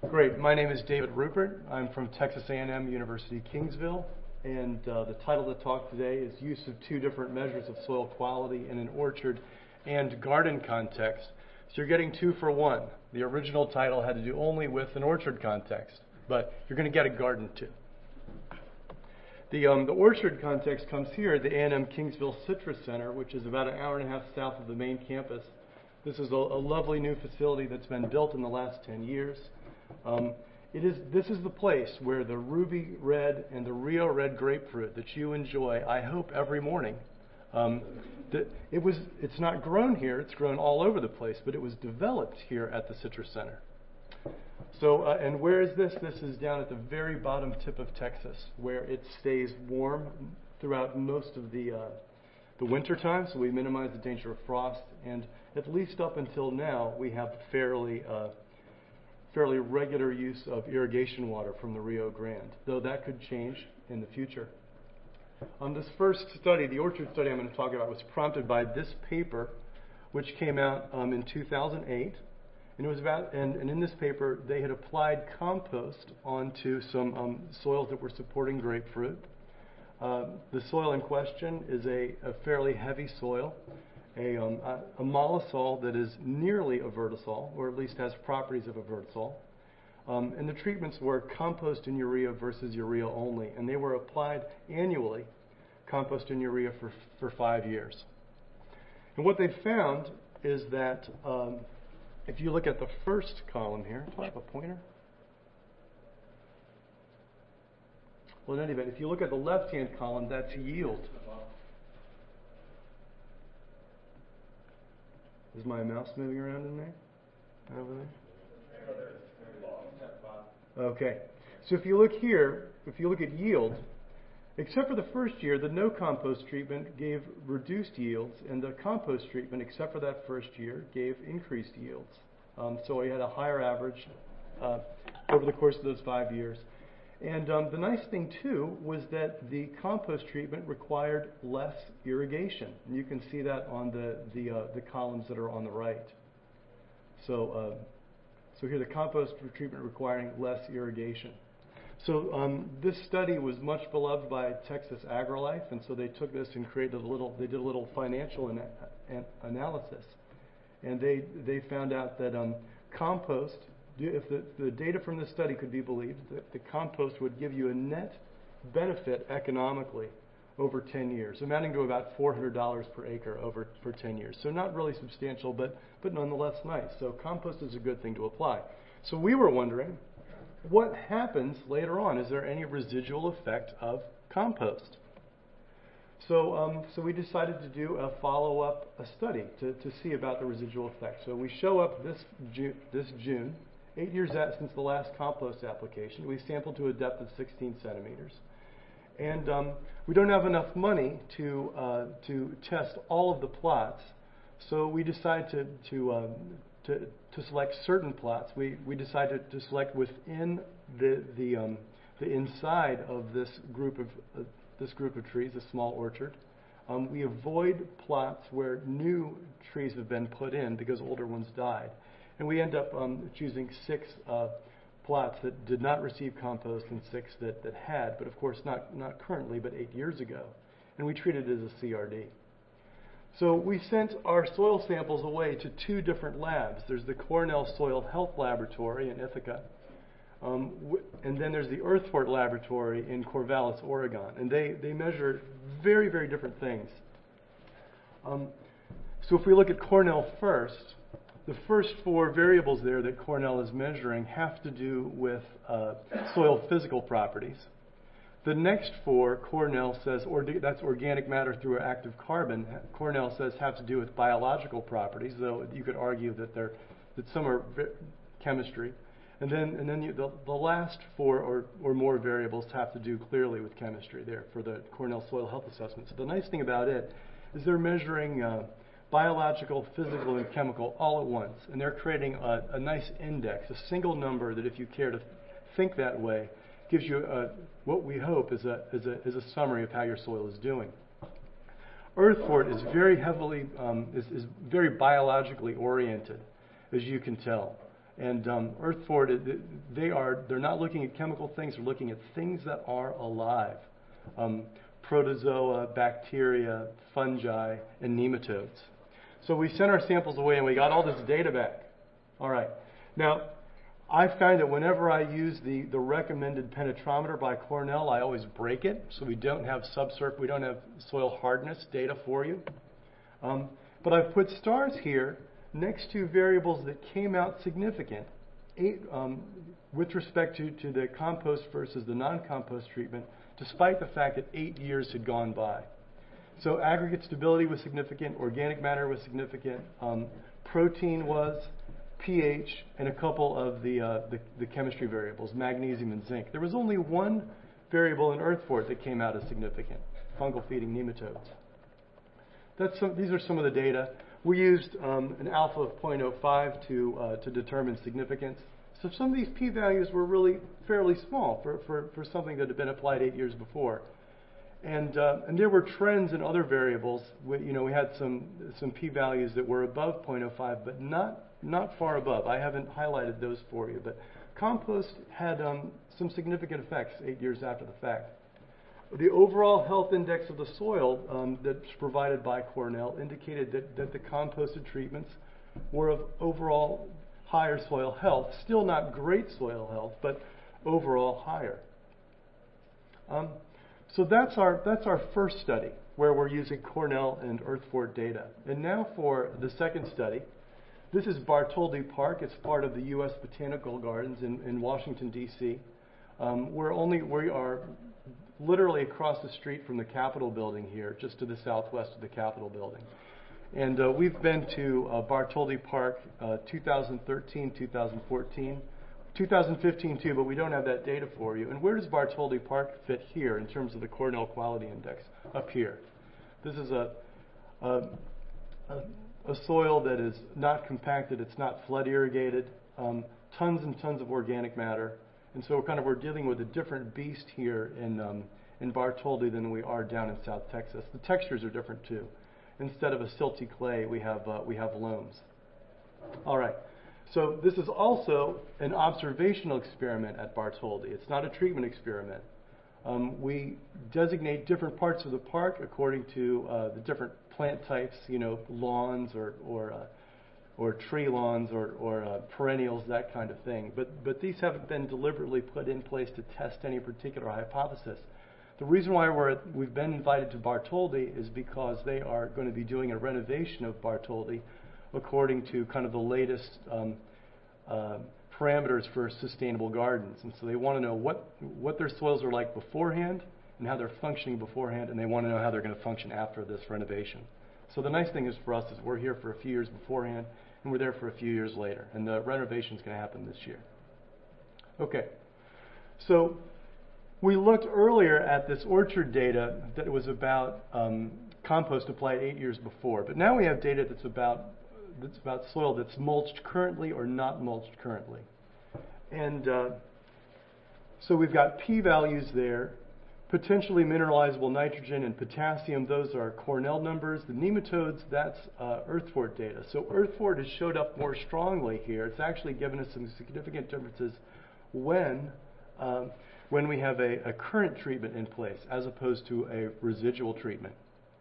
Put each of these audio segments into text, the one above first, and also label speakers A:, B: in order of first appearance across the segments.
A: Great. My name is David Rupert. I'm from Texas A&M University Kingsville, and the title of the talk today is Use of Two Different Measures of Soil Quality in an Orchard and Garden Context. So you're getting two for one. The original title had to do only with an orchard context, but you're going to get a garden too. The orchard context comes here at the A&M Kingsville Citrus Center, which is about an hour and a half south of the main campus. This is a lovely new facility that's been built in the last 10 years. This is the place where the Ruby Red and the Rio Red grapefruit that you enjoy, I hope, every morning. It's not grown here, it's grown all over the place, but it was developed here at the Citrus Center. So, and where is this? This is down at the very bottom tip of Texas, where it stays warm throughout most of the winter time, so we minimize the danger of frost, and at least up until now, we have fairly regular use of irrigation water from the Rio Grande, though that could change in the future. This first study, the orchard study I'm going to talk about, was prompted by this paper, which came out in 2008. And it was and in this paper, they had applied compost onto some soils that were supporting grapefruit. The soil in question is a fairly heavy soil, a mollisol that is nearly a vertisol, or at least has properties of a vertisol. And the treatments were compost and urea versus urea only, and they were applied annually, compost and urea for 5 years. And what they found is that if you look at the first column here, do I have a pointer? Well, in any event, if you look at the left-hand column, that's yield. Is my mouse moving around in there? Over there? Okay. So if you look here, if you look at yield, except for the first year, the no compost treatment gave reduced yields, and the compost treatment, except for that first year, gave increased yields. So we had a higher average over the course of those 5 years. And the nice thing, too, was that the compost treatment required less irrigation. And you can see that on the columns that are on the right. So here, the compost treatment requiring less irrigation. So this study was much beloved by Texas AgriLife, and so they took this and they did a little financial analysis. And they found out that compost, if the data from this study could be believed, that the compost would give you a net benefit economically over 10 years, amounting to about $400 per acre for 10 years. So not really substantial, but nonetheless nice. So compost is a good thing to apply. So we were wondering, what happens later on? Is there any residual effect of compost? So we decided to do a follow-up study to see about the residual effect. So we show up this June, 8 years since the last compost application. We sampled to a depth of 16 centimeters. And we don't have enough money to test all of the plots, so we decided to select certain plots. We decided to select within the inside of this group of trees, a small orchard. We avoid plots where new trees have been put in because older ones died. And we end up choosing 6 plots that did not receive compost and 6 that had, but of course not currently, but 8 years ago. And we treated it as a CRD. So we sent our soil samples away to 2 different labs. There's the Cornell Soil Health Laboratory in Ithaca, and then there's the Earthfort Laboratory in Corvallis, Oregon. And they measure very, very different things. So if we look at Cornell first, the first 4 variables there that Cornell is measuring have to do with soil physical properties. The next 4, Cornell says, that's organic matter through active carbon, Cornell says have to do with biological properties, though you could argue that some are chemistry. And then the last 4 or more variables have to do clearly with chemistry there for the Cornell Soil Health Assessment. So the nice thing about it is they're measuring biological, physical, and chemical all at once. And they're creating a nice index, a single number that, if you care to think that way, gives you what we hope is a summary of how your soil is doing. Earthfort is very heavily is very biologically oriented, as you can tell. And Earthfort, they're not looking at chemical things, they're looking at things that are alive. Protozoa, bacteria, fungi, and nematodes. So we sent our samples away and we got all this data back. All right. Now, I find that whenever I use the recommended penetrometer by Cornell, I always break it, so we don't have we don't have soil hardness data for you. But I've put stars here next to variables that came out significant with respect to the compost versus the non-compost treatment, despite the fact that 8 years had gone by. So aggregate stability was significant, organic matter was significant, protein was, pH, and a couple of the chemistry variables, magnesium and zinc. There was only one variable in Earthfort that came out as significant, fungal feeding nematodes. These are some of the data. We used an alpha of 0.05 to determine significance. So some of these p-values were really fairly small for something that had been applied 8 years before. And there were trends in other variables. We had some p-values that were above 0.05, but not far above. I haven't highlighted those for you, but compost had some significant effects 8 years after the fact. The overall health index of the soil that's provided by Cornell indicated that the composted treatments were of overall higher soil health. Still not great soil health, but overall higher. So that's our first study, where we're using Cornell and Earthfort data. And now for the second study. This is Bartholdi Park. It's part of the U.S. Botanical Gardens in Washington, D.C. We are literally across the street from the Capitol building here, just to the southwest of the Capitol building. And we've been to Bartholdi Park 2013, 2014, 2015 too, but we don't have that data for you. And where does Bartholdi Park fit here in terms of the Cornell Quality Index? Up here. This is a soil that is not compacted, it's not flood irrigated, tons and tons of organic matter. And so we're dealing with a different beast here in Bartholdi than we are down in South Texas. The textures are different too. Instead of a silty clay, we have loams. All right. So this is also an observational experiment at Bartholdi. It's not a treatment experiment. We designate different parts of the park according to the different plant types, lawns or tree lawns or perennials, that kind of thing. But these haven't been deliberately put in place to test any particular hypothesis. The reason why we've been invited to Bartholdi is because they are going to be doing a renovation of Bartholdi according to kind of the latest parameters for sustainable gardens. And so they want to know what their soils are like beforehand and how they're functioning beforehand, and they want to know how they're going to function after this renovation. So the nice thing is for us is we're here for a few years beforehand, and we're there for a few years later. And the renovation is going to happen this year. Okay. So we looked earlier at this orchard data that was about compost applied 8 years before. But now we have data that's about soil that's mulched currently or not mulched currently. And so we've got p-values there. Potentially mineralizable nitrogen and potassium, those are Cornell numbers. The nematodes, that's Earthfort data. So Earthfort has showed up more strongly here. It's actually given us some significant differences when we have a current treatment in place as opposed to a residual treatment.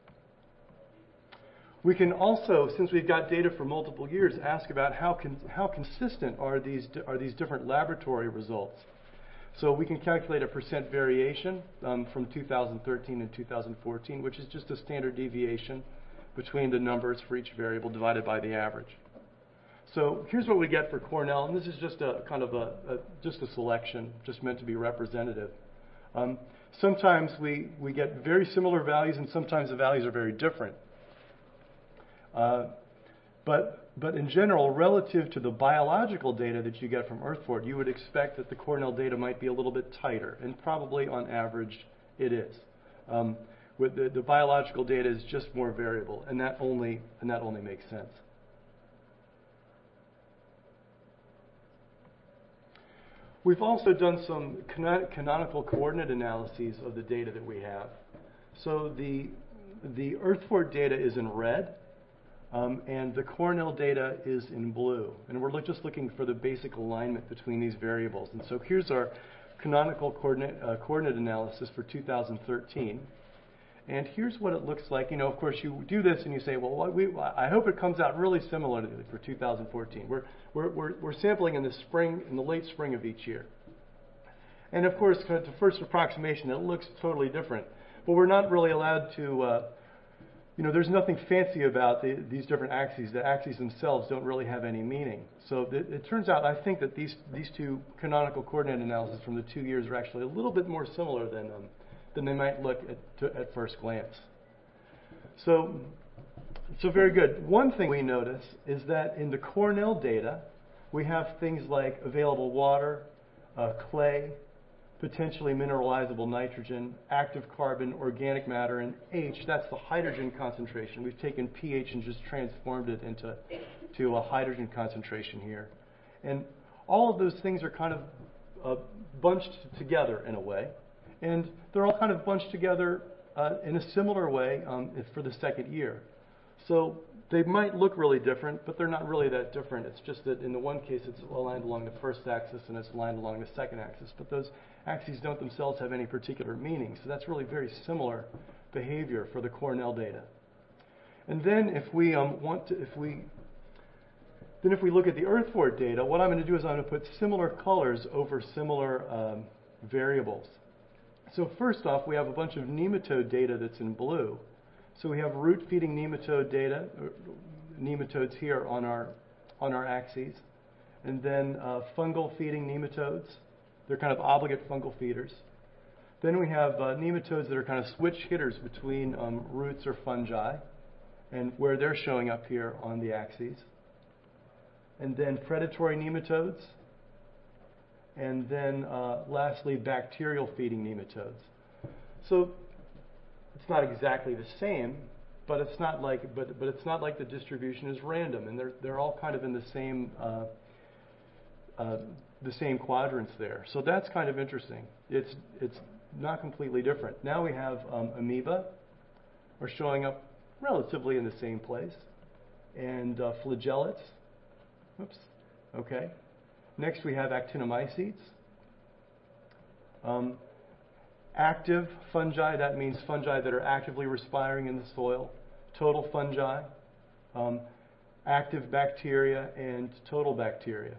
A: We can also, since we've got data for multiple years, ask about how consistent are these different laboratory results. So we can calculate a percent variation from 2013 and 2014, which is just a standard deviation between the numbers for each variable divided by the average. So here's what we get for Cornell, and this is just a kind of just a selection, just meant to be representative. Sometimes we get very similar values, and sometimes the values are very different. But in general, relative to the biological data that you get from Earthfort, you would expect that the Cornell data might be a little bit tighter, and probably on average it is. With the biological data is just more variable, and that only makes sense. We've also done some canonical coordinate analyses of the data that we have. So the Earthfort data is in red. and the Cornell data is in blue. And we're just looking for the basic alignment between these variables. And so here's our canonical coordinate analysis for 2013. And here's what it looks like. You know, of course, you do this and you say, well, I hope it comes out really similarly for 2014. We're sampling in the spring, in the late spring of each year. And of course, kind of to first approximation, it looks totally different. But we're not really allowed to, you know, there's nothing fancy about these different axes. The axes themselves don't really have any meaning. So it turns out, I think that these two canonical coordinate analyses from the 2 years are actually a little bit more similar than they might look at first glance. So very good. One thing we notice is that in the Cornell data, we have things like available water, clay, potentially mineralizable nitrogen, active carbon, organic matter, and H, that's the hydrogen concentration. We've taken pH and just transformed it into a hydrogen concentration here. And all of those things are kind of bunched together in a way. And they're all kind of bunched together in a similar way for the second year. So they might look really different, but they're not really that different. It's just that in the one case, it's aligned along the first axis and it's aligned along the second axis. But those axes don't themselves have any particular meaning. So that's really very similar behavior for the Cornell data. And then if we if we look at the Earthfort data, what I'm going to do is I'm going to put similar colors over similar variables. So first off, we have a bunch of nematode data that's in blue. So we have root-feeding nematode data, nematodes here on our axes, and then fungal-feeding nematodes. They're kind of obligate fungal feeders. Then we have nematodes that are kind of switch hitters between roots or fungi, and where they're showing up here on the axes. And then predatory nematodes. And then lastly, bacterial-feeding nematodes. So it's not exactly the same, but it's not like it's not like the distribution is random, and they're all kind of in the same quadrants there. So that's kind of interesting. It's not completely different. Now we have amoeba are showing up relatively in the same place, and flagellates. Oops. Okay. Next we have actinomycetes. Active fungi, that means fungi that are actively respiring in the soil. Total fungi, active bacteria, and total bacteria.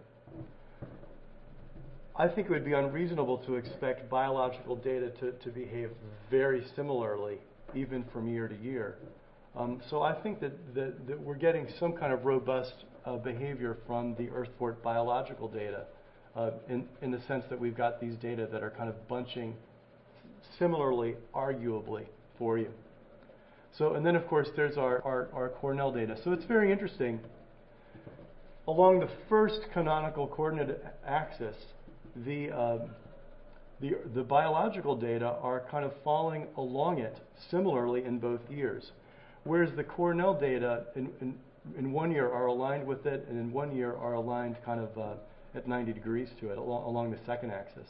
A: I think it would be unreasonable to expect biological data to behave very similarly, even from year to year. So I think that we're getting some kind of robust behavior from the Earthfort biological data in the sense that we've got these data that are kind of bunching similarly, arguably, for you. So, and then of course there's our Cornell data. So it's very interesting. Along the first canonical coordinate axis, the biological data are kind of following along it similarly in both years. Whereas the Cornell data in 1 year are aligned with it, and in 1 year are aligned kind of at 90 degrees to it along the second axis.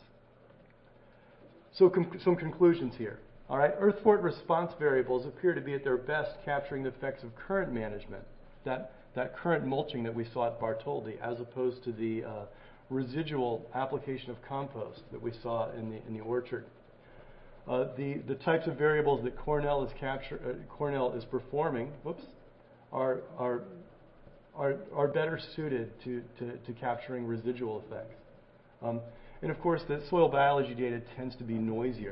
A: So some conclusions here. All right, Earthfort response variables appear to be at their best capturing the effects of current management, that current mulching that we saw at Bartholdi, as opposed to the residual application of compost that we saw in the orchard. The types of variables that Cornell is performing, are better suited to capturing residual effects. And of course, the soil biology data tends to be noisier.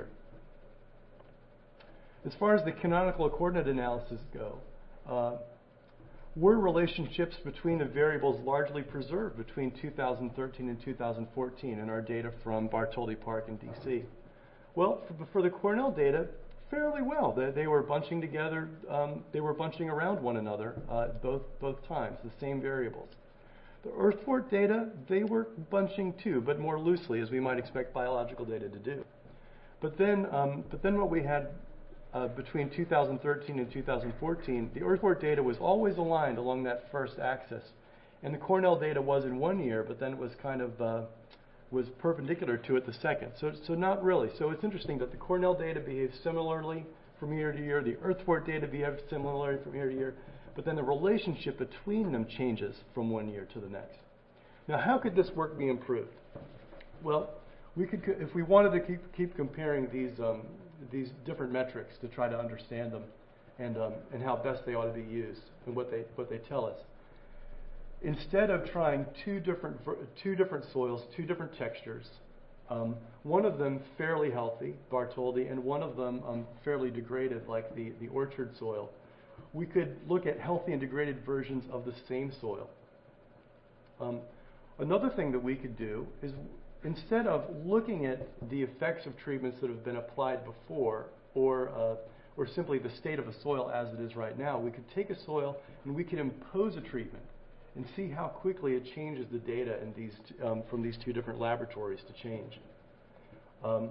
A: As far as the canonical coordinate analysis go, were relationships between the variables largely preserved between 2013 and 2014 in our data from Bartholdi Park in DC? Well, for the Cornell data, fairly well. They were bunching together, they were bunching around one another both times, the same variables. The Earthfort data, they were bunching too, but more loosely, as we might expect biological data to do. But then what we had between 2013 and 2014, the Earthfort data was always aligned along that first axis. And the Cornell data was in 1 year, but then it was kind of was perpendicular to it the second. So not really. So it's interesting that the Cornell data behaves similarly from year to year. The Earthfort data behaves similarly from year to year. but then the relationship between them changes from one year to the next. Now, how could this work be improved? Well, we could, if we wanted to keep comparing these different metrics to try to understand them and how best they ought to be used and what they tell us. Instead of trying two different soils, two different textures, one of them fairly healthy, Bartholdi, and one of them fairly degraded, like the orchard soil, we could look at healthy and degraded versions of the same soil. Another thing that we could do is, instead of looking at the effects of treatments that have been applied before, or simply the state of a soil as it is right now, we could take a soil and we could impose a treatment and see how quickly it changes the data in these from these two different laboratories to change. Let's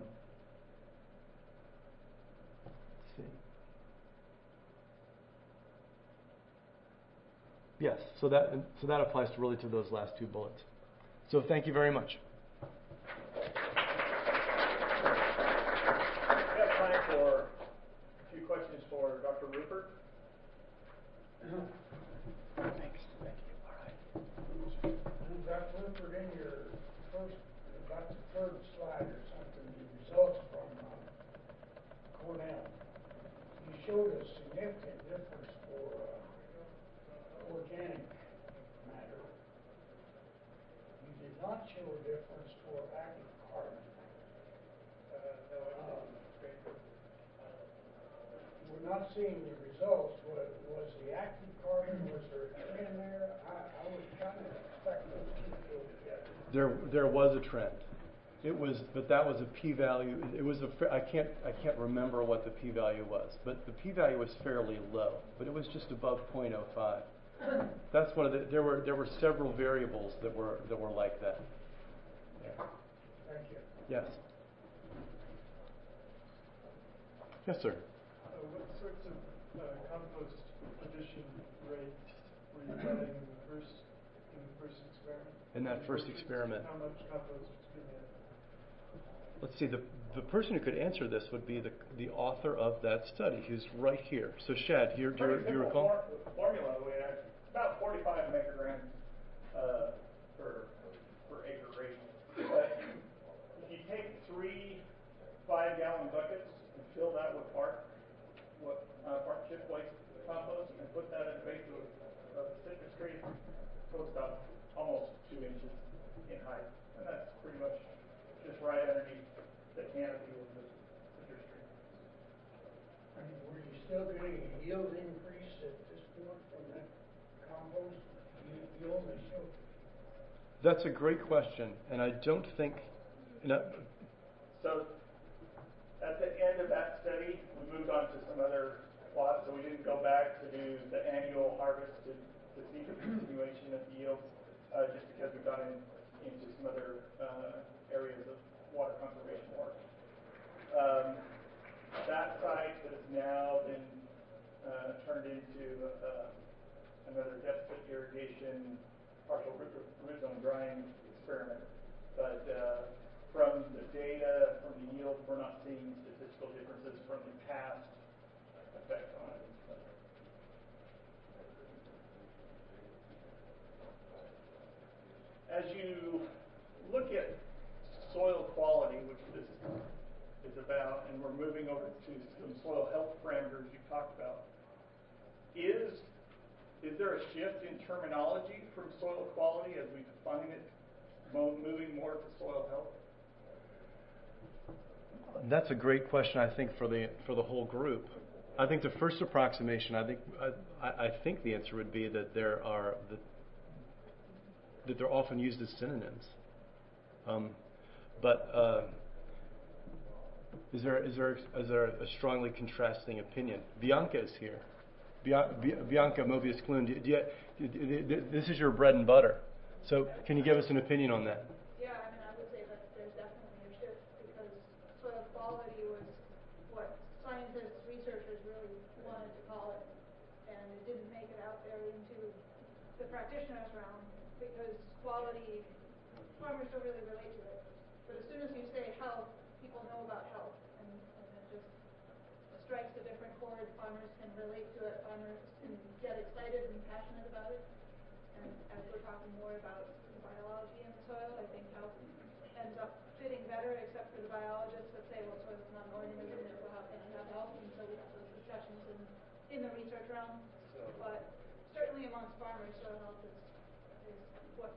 A: see. Yes, so that applies really to those last two bullets. So thank you very much.
B: We have time for a few questions for Dr. Rupert.
C: Thanks. Thank you. All right. Dr. Rupert, in your about the third slide or something, the results from Cornell, you showed a significant difference for organic matter. You did not show a difference for active carbon. We're not seeing the results. Was the active carbon, was there a trend there? I would kind of expect those two to go together.
A: There was a trend. It was, but that was a p-value. It was I can't remember what the p-value was, but the p-value was fairly low. But it was just above 0.05. That's one of the. There were several variables that were like that. Yeah.
C: Thank you.
A: Yes. Yes, sir.
D: What sorts of compost addition rates were you getting in the first experiment?
A: In that first experiment.
D: How much compost was being added?
A: Let's see. The person who could answer this would be the author of that study, who's right here. So, Shad, do you recall?
B: The formula we had about 45 micrograms per acre rate. But if you take 3 5-gallon buckets and fill that with bark chip waste compost and put that in the base of the citrus tree, so it's about almost 2 inches in height, and that's pretty much just right underneath the canopy of the citrus tree.
C: Were you still getting a yield increase at this point from that compost? You only showed.
A: That's a great question, and I don't think.
B: So at the end of that study, we moved on to some other plots, so we didn't go back to do the annual harvest to see the continuation of yields, just because we've gone into some other areas of water conservation work. That site has now been turned into another deficit irrigation, partial root zone drying experiment. But from the data, from the yield, we're not seeing statistical differences from the past effect on it. As you look at soil quality, which this is about, and we're moving over to some soil health parameters you talked about, is there a shift in terminology from soil quality as we define it, moving more to soil health?
A: That's a great question, I think, for the whole group. I think the first approximation, I think the answer would be that they're often used as synonyms. But is there a strongly contrasting opinion? Bianca is here. Bianca Mobius-Clune, this is your bread and butter. So can you give us an opinion on that?
E: Yeah, I would say that there's definitely a shift because soil quality was what scientists, researchers really wanted to call it, and it didn't make it out there into the practitioners' realm because quality, farmers don't really relate to it. But as soon as you say health, people know about health, and it just strikes a different chord. Farmers can relate to it. Farmers can get excited and passionate about it. And as we're talking more about the biology in the soil, I think health ends up fitting better, except for the biologists that say, well, soil is not an organism, therefore how can it have health? And so we have those discussions in the research realm. But certainly amongst farmers, soil health is what